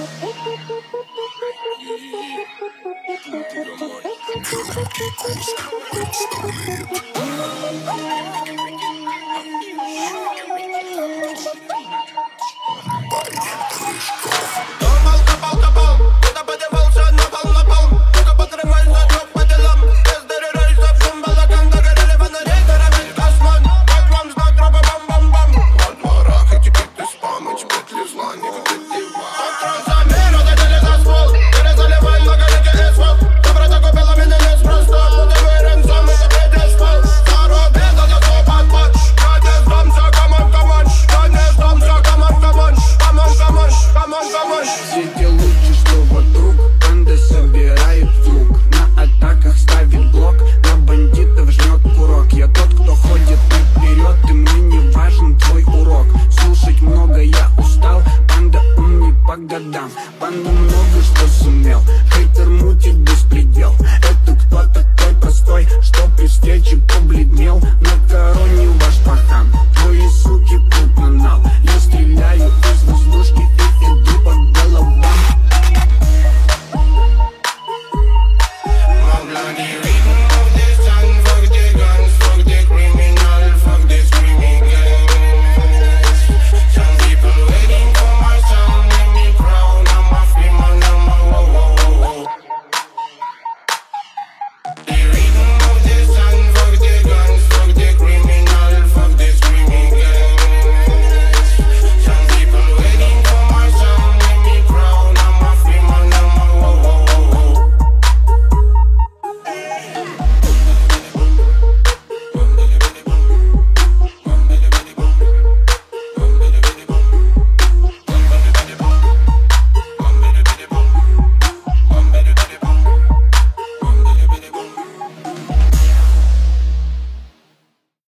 Все те лучи, что вокруг, банды собирают лук. На атаках ставит блок, на бандитов жмет курок. Я тот, кто ходит наперед, и мне не важен твой урок. Слушать много я устал, банда умней по годам. Банда много что сумел, хейтер мутит без